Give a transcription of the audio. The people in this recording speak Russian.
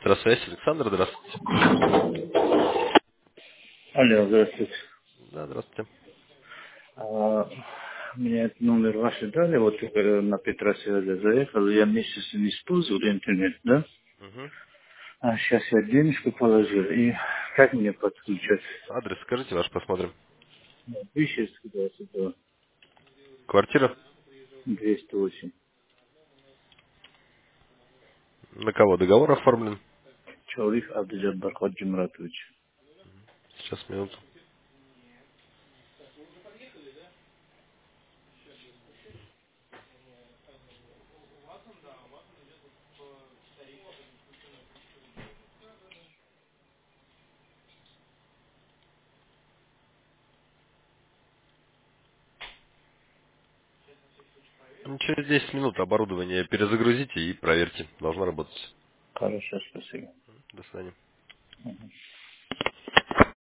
Здравствуйте, Александр, здравствуйте. Алло, здравствуйте. Да, здравствуйте. А, Мне этот номер ваши дали, вот только на Петра сегодня заехал, я месяц не использовал интернет, да? Мгм. А сейчас я денежку положил, и как мне подключать? Адрес скажите ваш, посмотрим. Вещество 22, Квартира? 208. На кого договор оформлен? Чалих Абдуджаббар Хаджи Муратович. Сейчас, минуту. Ну, через 10 минут оборудование перезагрузите и проверьте. Должно работать. Хорошо, спасибо. До свидания.